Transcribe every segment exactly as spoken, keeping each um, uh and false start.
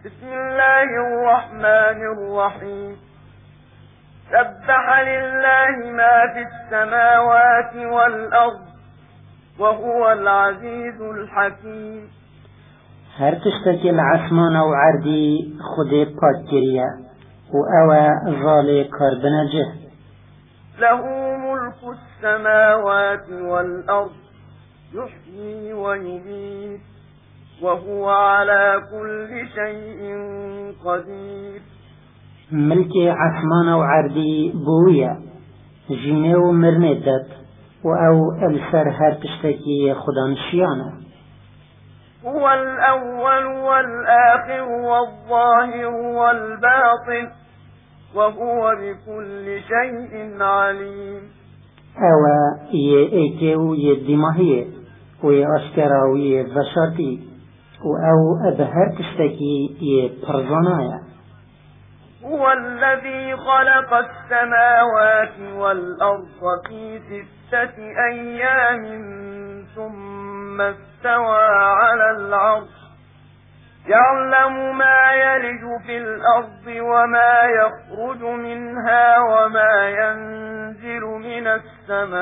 بسم الله الرحمن الرحيم. سبح لله ما في السماوات والأرض وهو العزيز الحكيم. هر تشتكي العثمان و عردي خدي باتكريا وأوى ظالي كاربنجه. له ملك السماوات والأرض يحيي ويميت وهو على كل شيء قدير. ملكي عثمان و عردي بويا جينيو مرندت وأو السر هر تشتكي خدان شيانه. هو الأول والآخر والظاهر والباطن وهو بكل شيء عليم. أوى يأتيو يدماهيه ويأشكراو يفشاتي وأو أبهر تشتكي يبرزانايا. هو الذي خلق السماوات والأرض في ستة أيام ثم استوى على العرش يعلم ما يلج في الأرض وما يخرج منها وما ينزل من السماء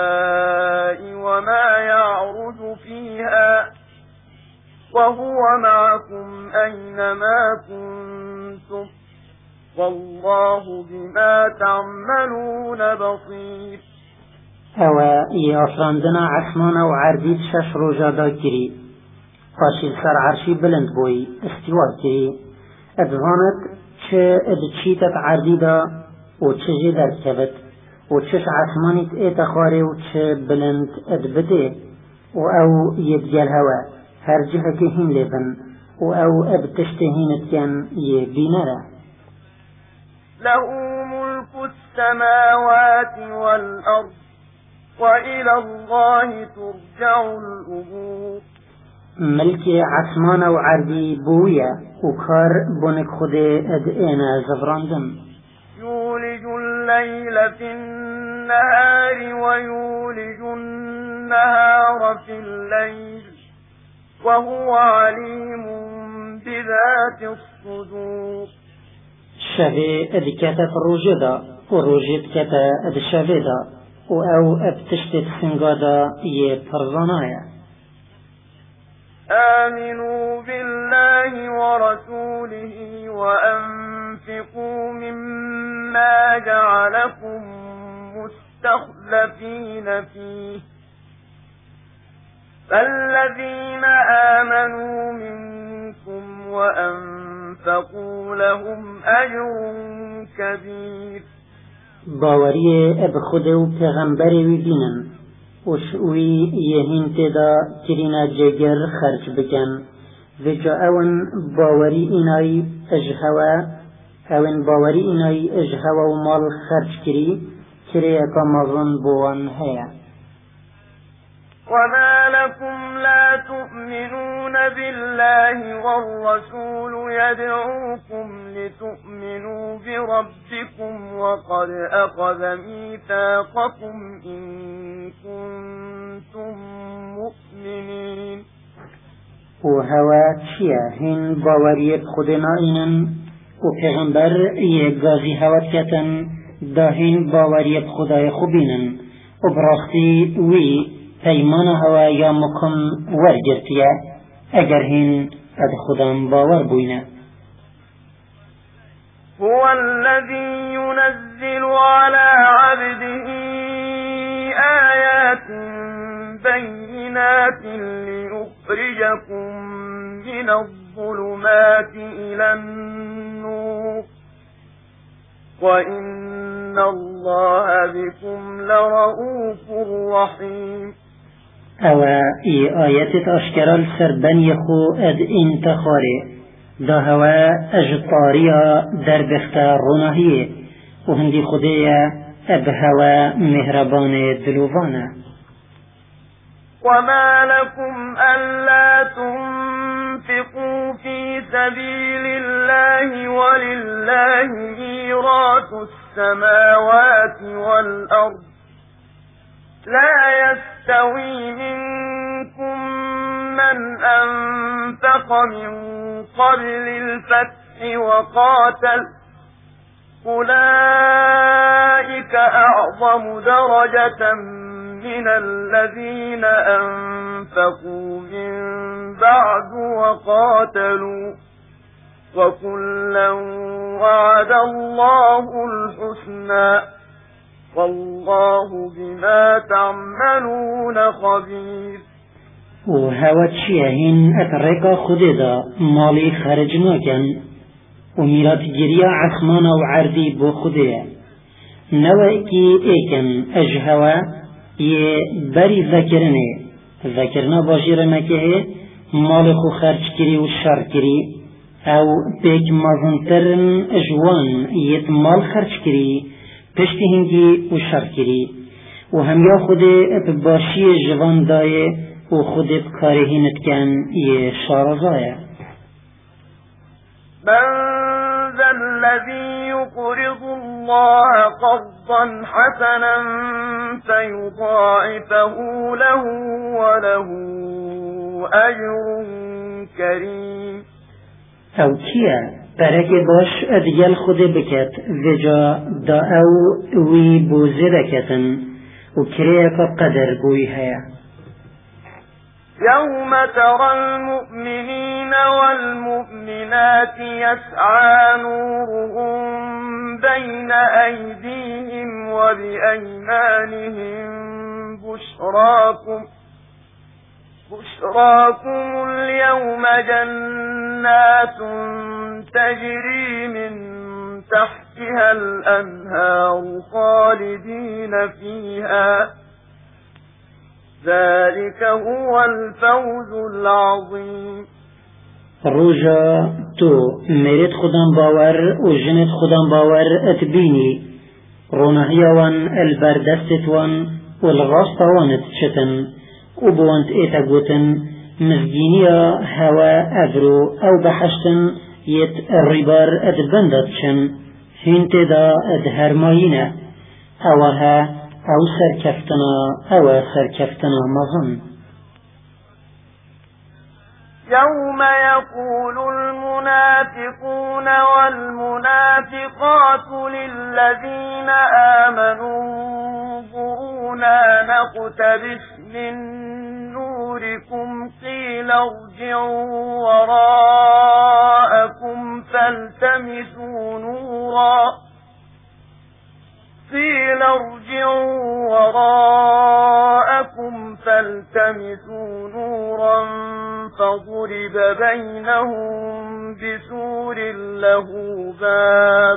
وما يعرج فيها وهو معكم أينما كنتم والله بما تعملون بصير. أوى يافراندنا عثمان و عردي شش روجا دا كري فاشي سر عرشي بلند بوي استواء كري ادغانت چه ادچيتت عردي دا و چه جدر كبت و چش عثمانيت اتخاري و چه بلند ادبده و او يدجل هوا هر جهة هين لبن و او ابتشتهين كان يبينره. له ملك السماوات والأرض وإلى الله ترجع الأمور. ملكي عثمان و عردي بويا وكار بونك خده ادئنا زفراندن. يولج الليل في النهار ويولج النهار في الليل وهو عليم بذات الصدور. شبه ادكتا فروجدا وروجد كتا ادشابدا و او ابتشتت سنگادا يبرزانايا. آمنوا بالله ورسوله وأنفقوا مما جعلكم مستخلفين فيه فالذين آمنوا منكم وأنفقوا لهم أجر كبير. باوریه اب خود و پیغمبری وی بینن و شوی یهین تدا کرینا جگر خرج بکن و جا اون باوری اینای اجهوا اون باوری اینای اجهوا و مال خرج کری کری اکا مظن بوان هیا. وما لكم لا تؤمنون بالله والرسول يدعوكم لتؤمنوا بربكم وقد أخذ ميثاقكم إن كنتم مؤمنين. وهوا تشيا هن باوري بخدنا إنن وپیغمبر يغازي هوا كتن داهن باوري بخدای خوبينن وبراختي وي پیمان هوا یا مکم ورگرتیا اگر هین اد خودم باور بوینه. هو الذي ينزل على عبده آيات بينات ليخرجكم من الظلمات إلى النور وإن الله بكم لرؤوف رحيم. اوه ای آیت اشکرال سربن یخو اد انتخاره دا هوا اجطاریا در بخت روناهیه و هندی خودیا اب هوا مهربان دلوانه. وما لكم ألا تنفقوا في سبيل الله ولله ميراث السماوات والأرض لا يستوي منكم من من أنفق من قبل الفتح وقاتل أولئك أعظم درجة من الذين أنفقوا من بعد وقاتلوا وكلا وعد الله الحسنى والله بما تعملون خبير. و هوا چیهین اترکا خود دا مالی خرج نکن و میرات گریا عثمان و عردی بو خوده نوی کی ایکن اجهوا یه بری ذکرنه ذکرنا باشیر مکه مال خو خرج کری و شر کری او بیک مازنترن اجوان یت مال خرج کری پشتی هنگی و شر کری و هم یا خود باشی جوان دایه و خود بکارهینت کن یه شارزایه. من ذا الذي يقرض الله قرضا حسنا فيضاعفه له وله أجر كريم. او کیا برای باش ادیل خود بکت وجا دا او وی بوزه بکتن و کریه که قدر گوی هیا. يوم ترى المؤمنين والمؤمنات يسعى نورهم بين أيديهم وبأيمانهم بشراكم بشراكم اليوم جنات تجري من تحتها الأنهار خالدين فيها ذلك هو الفوز العظيم. روجا تو مريت خدام باور و جنت خدام باور اتبيني رونهيوان البردستوان والغاستوان تشتن وبوانت ايتا قوتن مزجينيا هوا اذرو او بحشتن يت الربار اتبندتشن هنت دا ادهرماينة اوها او سركفتنا او سركفتنا مظن. يوم يقول المنافقون والمنافقات للذين آمنوا انظرونا نقتبس من نوركم قيل ارجعوا وراءكم فالتمسوا نورا قيل ارجعوا وراءكم فالتمسوا نورا فضرب بينهم بسور له باب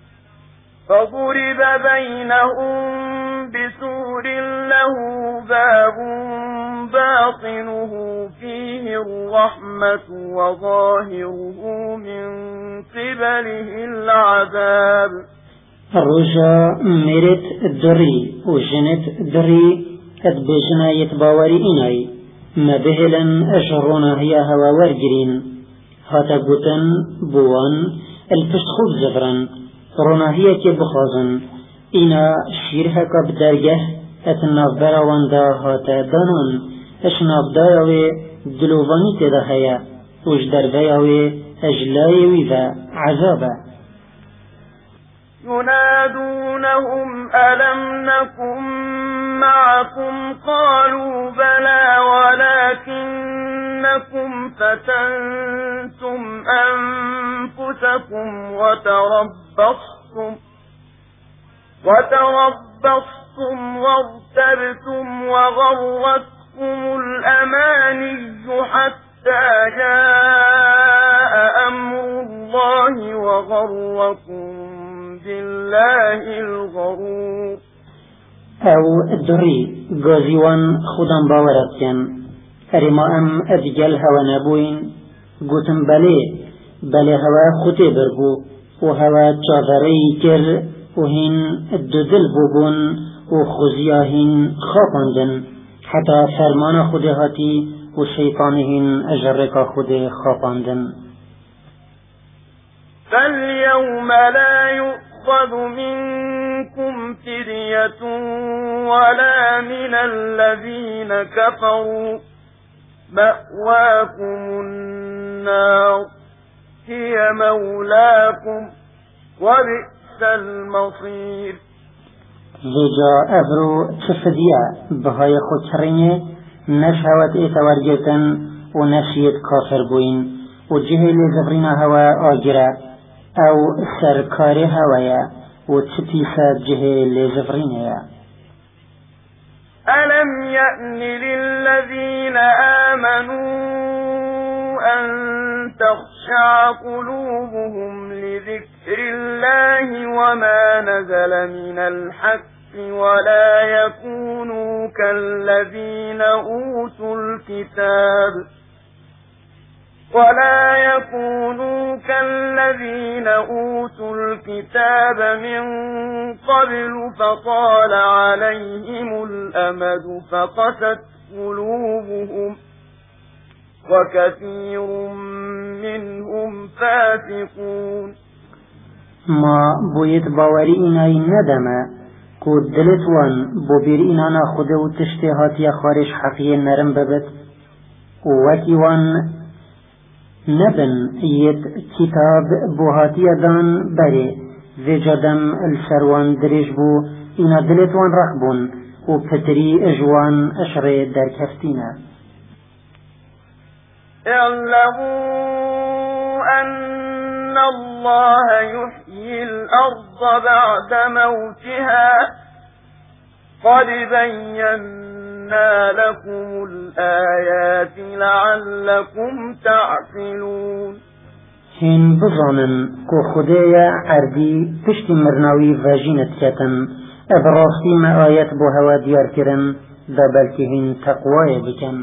فضرب بينهم بسور له باب باطنه فيه الرحمة وظاهره من قبله العذاب. الرجاء مرت الدري وجنت الدري اتبجنا يتباوري إناي ما بهلن أجرونا هي هوا ورجرين هاتا قوتن بوان الفشخوب زفرن رونا هي كبخازن إنا شيرها كبدرجه اتناف براوان دا هاتا دانان اشناف دايوي دلوفاني تدا هيا وجدر بيوي أجلاي ويفا عذابا. ينادونهم ألم نكن معكم قالوا بلى ولكنكم فتنتم أنفسكم وتربصتم وتربصتم وارتبتم وغرتكم الأماني حتى جاء أمر الله وغركم بالله الغرور. او الدري غازيوان خودم باورتين ارما ام ادجال هوا نبوين قوتن بلي بلي هوا خوتي بربو وهوا تشاذري كر وهن الددل بوبون وخزياهن خاپاندن حتى فرمان خودهاتي وشيطانهن اجرك خود خاپاندن. فاليوم لا يؤخذ منكم فدية ولا من الذين كفروا مأواكم النار هي مولاكم وبئس المصير. لجا أبرو تفديا بهاي خطريني نشهوت إتوارجتن ونشيت كافر بوين وجهل زبرنا هوا آجرا أو سركار هوايا وتسبيسا جهل زبرنا. ألم يأن للذين آمنوا أن تخشع قلوبهم لذكر الله وما نزل من الحق ولا يكونوا كالذين أوتوا الكتاب ولا يكونوا كالذين أوتوا الكتاب من قبل فطال عليهم الأمد فقست قلوبهم وكثير منهم فاسقون. ما بويت باوري إناي ندم كود دلتوان بوبير إنانا خده وتشتهات يا خارج حقية نرم ببت ووكيوان نبن يد كتاب بوهاتي دان بري ذي جدم السروان دريج بو إنا دلتوان رخبون وبتري اجوان اشري در كفتينا. اعلموا أن الله يحيي الأرض بعد موتها قد بينا لكم الآيات لعلكم تعقلون. هن بظانن كو خدايا عردي تشتي مرناوي فاجينة كتن ابراسي ما آيات بو هوا ديار كرن دابلكي هن تقوايا بكن.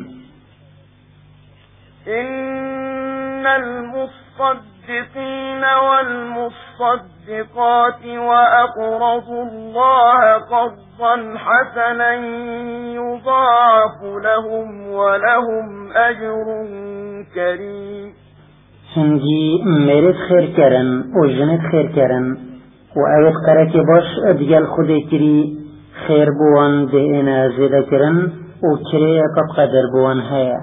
إن المصدقين والمصدقات وأقرضوا الله قرضا حسنا يضاعف لهم ولهم أجر كريم. هنجي مرد خير كرن وجنت خير كرن وأوت قرأك باش أدقال خدي كري خير بوان دينا زيدا كرن وكري قد قدر بوان هيا.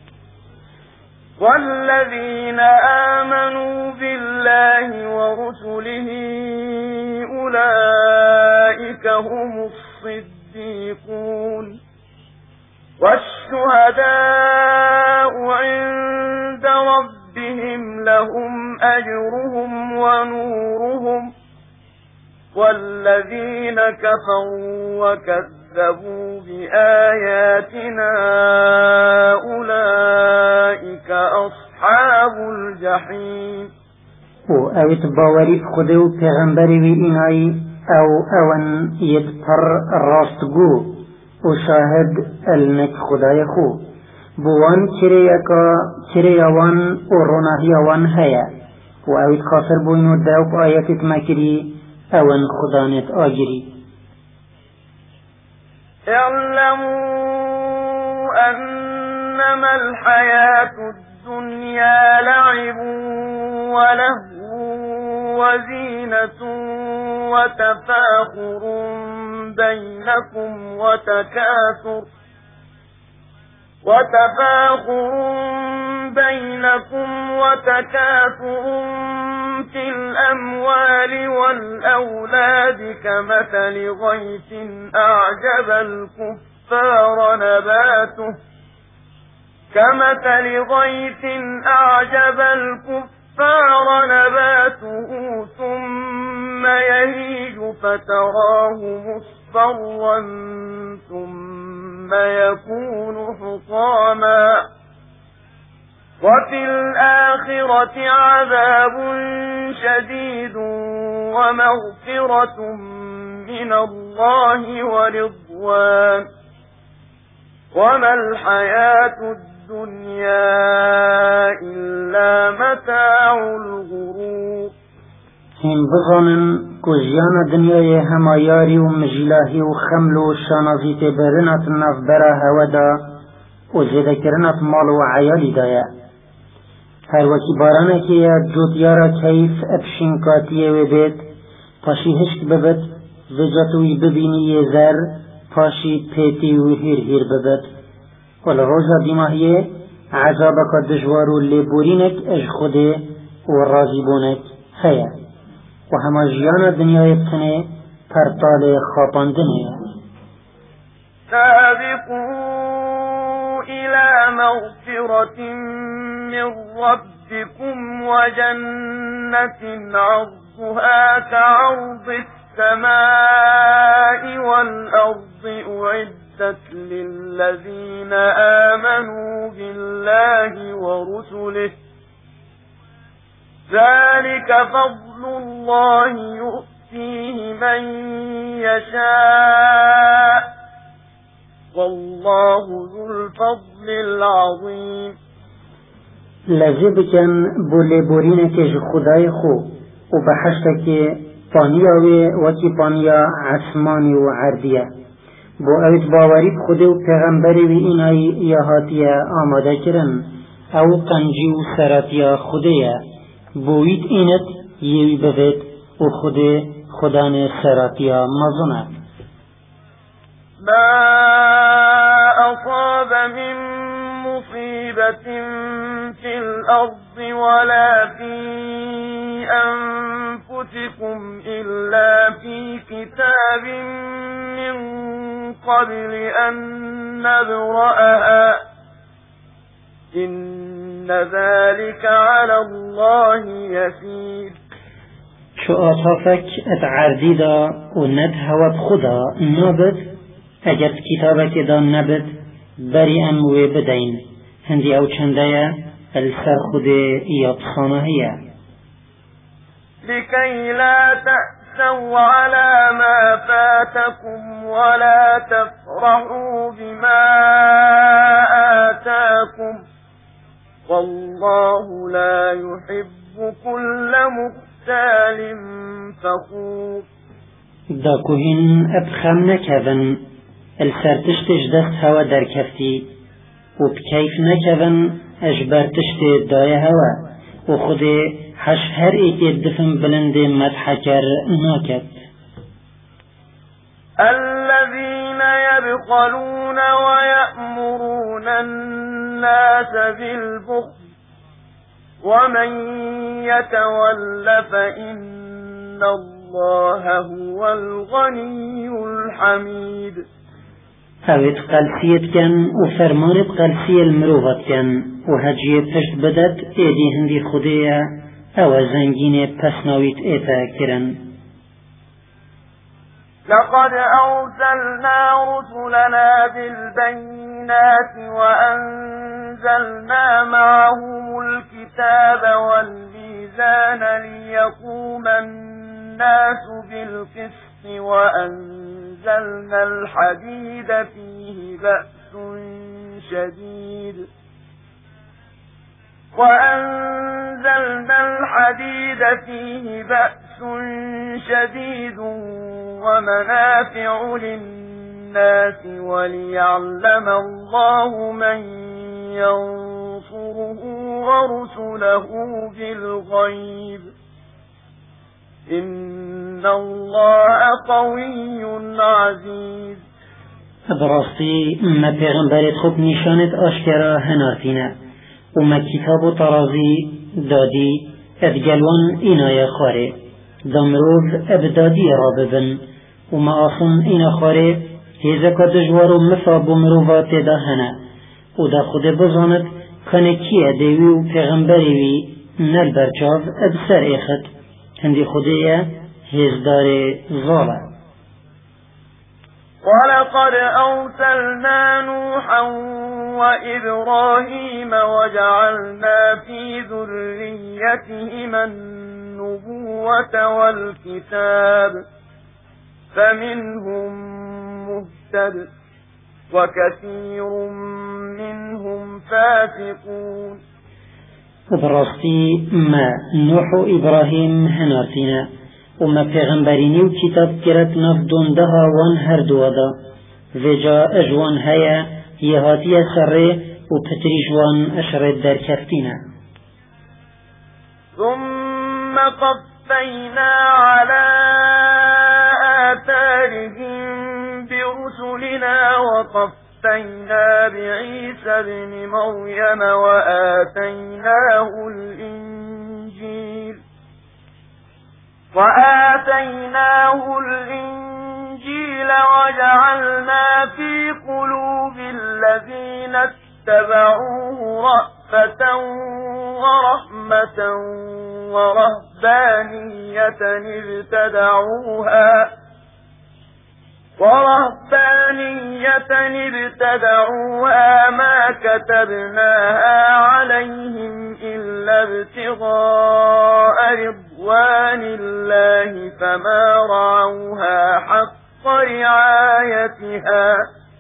والذين آمنوا بالله ورسله أولئك هم الصديقون والشهداء عند ربهم لهم أجرهم ونورهم والذين كفروا وكذبوا بآياتنا أولئك أصحاب الجحيم. و اوت باوري بخدو پیغمبری وی اینای او اون يدفر راستگو و شاهد المك خدای خو بوان كريكا كريوان و روناهيوان هيا و اوت خاسر بوينو داوب آيات مكري اون خدانت آجري. اعلموا أنما الحياة الدنيا لعب ولهو وزينة وتفاخر بينكم وتكاثر وتفاخر بينكم وتكاثر في الأموال والأولاد كمثل غيث أعجب الكفار نباته كمثل غيث أعجب الكفار نباته ثم يهيج فتراه مصفرا ثم يكون حطاما وفي الآخرة عذاب شديد ومغفرة من الله ورضوان وما الحياة الدنيا إلا متاع الغرور. هم بظنن كجيانا دنيا هماياري ومجلاهي وخمل وشانازي تبرنات النفبرة هودا وزيذكرنات مال وعيالي دايا هر وكي بارانا كيا جوتيارا كيف ابشنكاتيه وبيت پاشي هشك ببت وجاتوي ببيني يزر پاشي پيتي وهير هير ببت والروزا ديماهيه عذابك دجوار اللي بورينك اج خده والراضي بونك هيا وهما جيانا الدنيا يبتنه پرطال خاپان دنيا. سابقوا إلى مغفرة من ربكم وجنة عرضها كعرض السماء والأرض أعدت للذين آمنوا بالله ورسله ذلك فضل الله يؤتيه من يشاء والله ذو الفضل العظيم. لذبكن بولی بورینه که خدای خو و بحشتك پانیاوی وکی پانیا عثمانی و عردیه بو اوید باوری بخوده و پیغمبری و اینای یهاتیه آماده کرن او قنجی و سراتیا خوده بوید اینت یوی بوید و خوده خدان سراتیا مزونه. ما أصاب من مصيبة في الأرض ولا في أنفسكم إلا في كتاب من قبل أن نبرأها إن ذلك على الله يسير. شو آتافك اتعردي دا و ندهوت خدا نابد اگر كتابك دا نبد بري اموه بدين هندي او چنده السر خده يبصانه هي لكي لا تأسوا على ما فاتكم ولا تفرحوا بما آتاكم والله لا يحب كل مختال فخور. دا كهين ابخم نكذن السرتشتش دست هوا در كفتي وبكيف نكذن اجبرتشت داية هوا وخد حش هر ايكي دفن بلند مدحكر ناكت. الذين يبخلون ويأمرون الناس بالبخل ومن يتول فإن الله هو الغني الحميد. اوید قلسیت کن و فرمانت قلسی المروفت کن و هجیت پشت بدت ایدی هندی خودیا او زنگین پسناویت ایتا کرن. لقد أرسلنا رسلنا بالبينات وأنزلنا معهم الكتاب والميزان ليقوم الناس بالقسط وأنزلنا الحديد فيه بأس شديد وأنزلنا الحديد فيه بأس شديد ومنافع للناس وليعلم الله من ينصره ورسله بالغيب إن الله قوي عزيز. براستی ما پیغمبرت خوب نشانت آشکرا هنارتینه و ما کتاب و طرازی دادی ادگلوان اینای خاره دمروف ابدادی را ببن و ما آخن اینا خاره هیزکا دجوار و مفاب و مروفات دا هنه و دا خود بزاند کنه کیه دیوی و پیغمبریوی نل برچاو ابسر ایخد هندی خودیه هیزدار ظاله. ولقد أرسلنا نوحا وإبراهيم وجعلنا في ذريتهما النبوة والكتاب فمنهم مهتد وكثير منهم فاسقون. براستی ما نوح و إبراهيم هنارتنا وما پیغمبرینی و کتاب کرد نف دندها وان هر دوادا وجا اجوان هیا یهاتی سره و پتریجوان اشرد در کفتینا. ثم قفينا على آثارهم برسلنا وقفنا قفينا بعيسى ابن مريم وآتيناه الإنجيل وآتيناه الإنجيل وجعلنا في قلوب الذين اتبعوه رأفة ورحمة ورهبانية ابتدعوها ورهبانية ابتدعوها ما كتبناها عليهم إلا ابتغاء رضوان الله فما رعوها حق رعايتها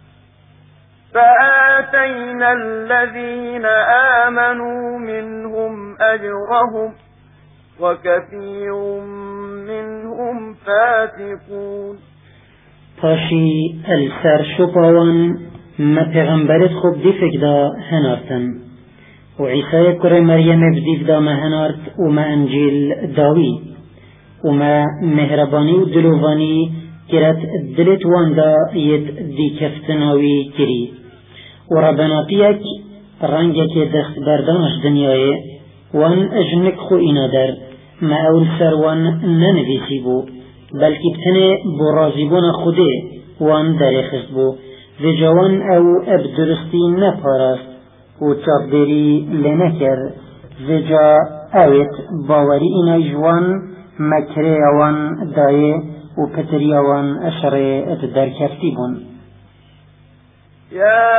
فآتينا الذين آمنوا منهم أجرهم وكثير منهم فاسقون. پاشی السر شپاوان ما پیغمبرت خوب دیفک دا هنارتن و عیسی کره مریم بدیف دا ما هنارت و ما انجیل داوی و ما مهربانی و دلووانی کرد دلت وان دا ید دی کفتناوی کری و ربناتیک رنگک دست بردانش دنیای وان اجنک خو اینا در ما اول سر وان ننویسی بو بلکه بتنه بو رازیبون خوده وان درخست بو و جوان او ابدرستی نپارست و چاپدری لنکر و جا اوید باوری اینای جوان مکره وان دایه و پتری وان اشره ات درکفتی بون. يا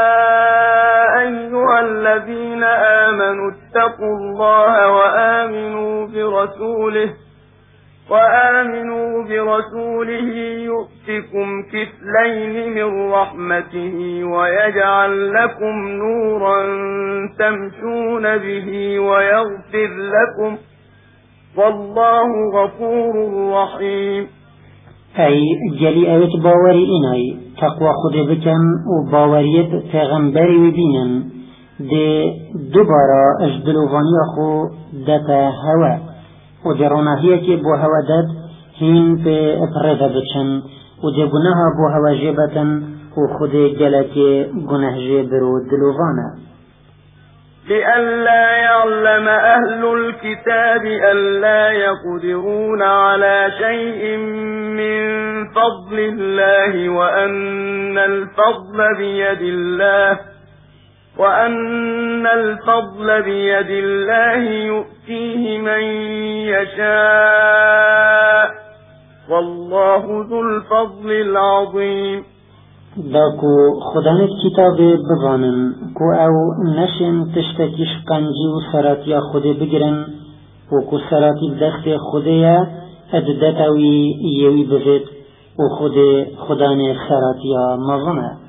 أيها الذين آمنوا اتقوا الله وآمنوا برسوله وآمنوا برسوله يؤتكم كفلين من رحمته ويجعل لكم نورا تمشون به ويغفر لكم والله غفور رحيم. أي جلي أوت باوري إناي تقوى خود بكن و باوريت پیغمبری وبينن دي دوبارا اجدلوفاني أخو دتا هوا و درونهیه که بو هوا داد هین به افرده بچن و دی گناها بو هوا جبتن و خود گلک گناه جبرو دلووانا. لئلا يعلم أهل الكتاب ألا يقدرون على شيء من فضل الله وأن الفضل بيد الله وأن الفضل بيد الله يؤتيه من يشاء والله ذو الفضل العظيم. داكو خدانت كتاب بغانن كو او نشن تشتكيش قنجي و سراتيا خده بگرن و كو سراتي بدخت خده اددتاوي يوي بغيت و خده خدان سراتيا مظنه.